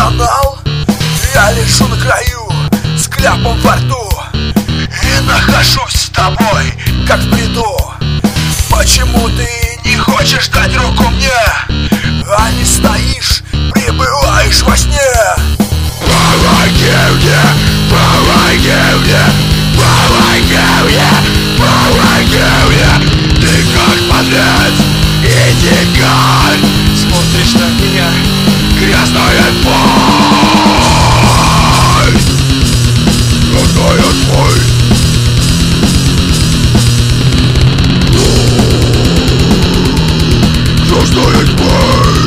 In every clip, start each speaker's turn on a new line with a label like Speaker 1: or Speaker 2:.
Speaker 1: стонал. Я лежу на краю с кляпом во рту и нахожусь с тобой, как в бреду. Почему ты не хочешь дать руку мне, а не стоишь, пребываешь во сне?
Speaker 2: Помоги мне, помоги мне, помоги мне, помоги мне. Ты как подлец и дикарь,
Speaker 1: Смотришь на меня,
Speaker 2: грязная боль, грязная боль. Грязная боль.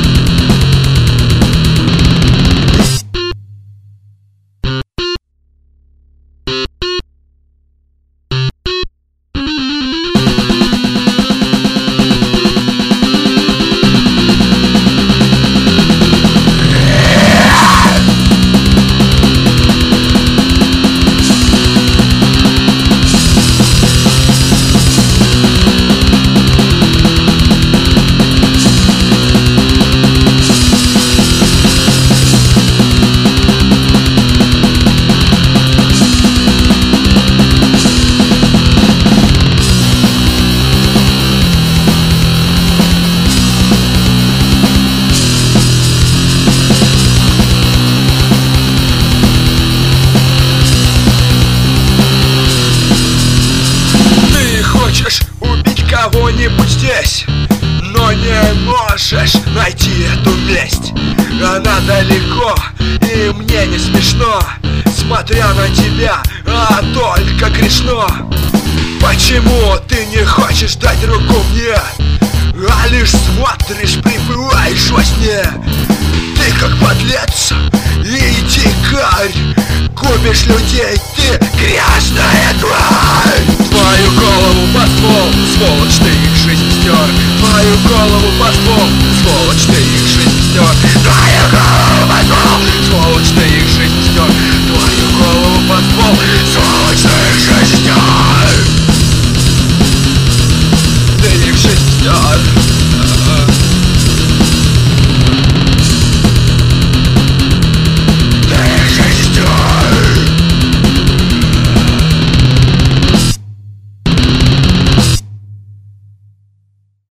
Speaker 1: Кого-нибудь здесь, но не можешь найти эту месть. Она далеко, и мне не смешно, смотря на тебя, а только грешно. Почему ты не хочешь дать руку мне, а лишь смотришь, пребываешь во сне? Ты как подлец и дикарь, губишь людей, ты грязная тварь. Твою голову под ствол, сволочь, ты их жизнь стер. Твою голову под ствол, сволочь, ты